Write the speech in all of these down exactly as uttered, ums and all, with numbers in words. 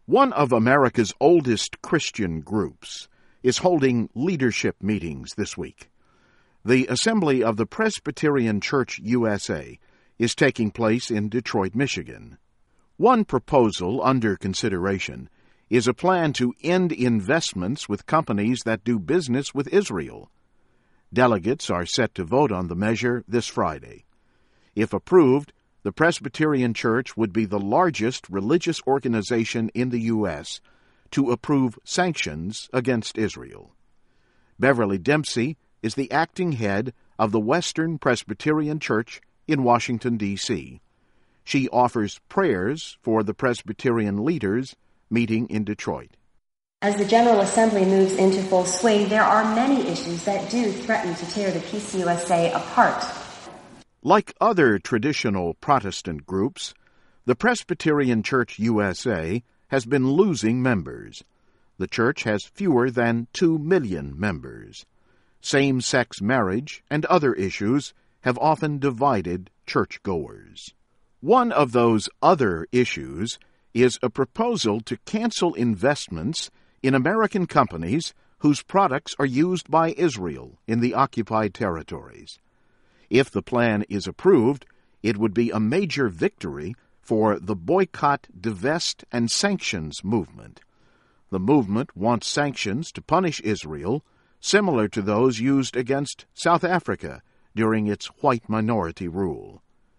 One of America's oldest Christian groups is holding leadership meetings this week. The Assembly of the Presbyterian Church U S A is taking place in Detroit, Michigan. One proposal under consideration is a plan to end investments with companies that do business with Israel. Delegates are set to vote on the measure this Friday. If approved, the Presbyterian Church would be the largest religious organization in the U S to approve sanctions against Israel. Beverly Dempsey is the acting head of the Western Presbyterian Church in Washington, D C She offers prayers for the Presbyterian leaders meeting in Detroit. As the General Assembly moves into full swing, there are many issues that do threaten to tear the P C U S A apart. Like other traditional Protestant groups, the Presbyterian Church U S A has been losing members. The church has fewer than two million members. Same-sex marriage and other issues have often divided churchgoers. One of those other issues is a proposal to cancel investments in American companies whose products are used by Israel in the occupied territories. If the plan is approved, it would be a major victory for the boycott, divest, and sanctions movement. The movement wants sanctions to punish Israel, similar to those used against South Africa during its white minority rule.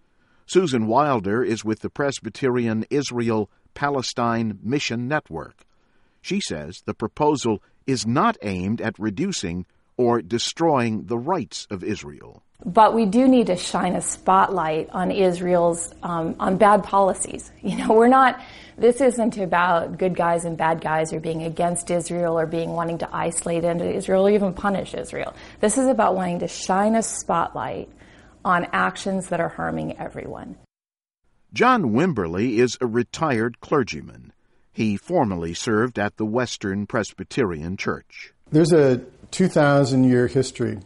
Susan Wilder is with the Presbyterian Israel-Palestine Mission Network. She says the proposal is not aimed at reducing or destroying the rights of Israel. But we do need to shine a spotlight on Israel's, um, on bad policies. You know, we're not, this isn't about good guys and bad guys or being against Israel or being wanting to isolate into Israel or even punish Israel. This is about wanting to shine a spotlight on actions that are harming everyone. John Wimberly is a retired clergyman. He formerly served at the Western Presbyterian Church. There's a two thousand year history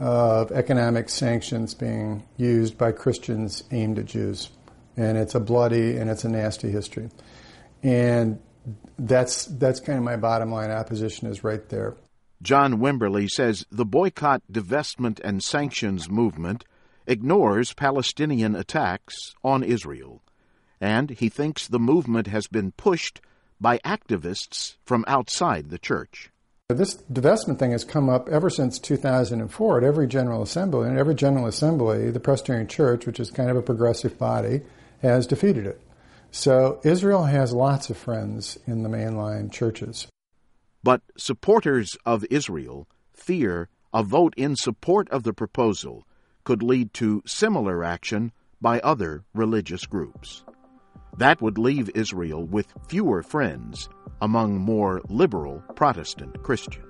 of economic sanctions being used by Christians aimed at Jews. And it's a bloody and it's a nasty history. And that's that's kind of my bottom line opposition is right there. John Wimberly says the boycott, divestment, and sanctions movement ignores Palestinian attacks on Israel. And he thinks the movement has been pushed by activists from outside the church. This divestment thing has come up ever since two thousand four at every General Assembly. And every General Assembly, the Presbyterian Church, which is kind of a progressive body, has defeated it. So Israel has lots of friends in the mainline churches. But supporters of Israel fear a vote in support of the proposal could lead to similar action by other religious groups. That would leave Israel with fewer friends among more liberal Protestant Christians.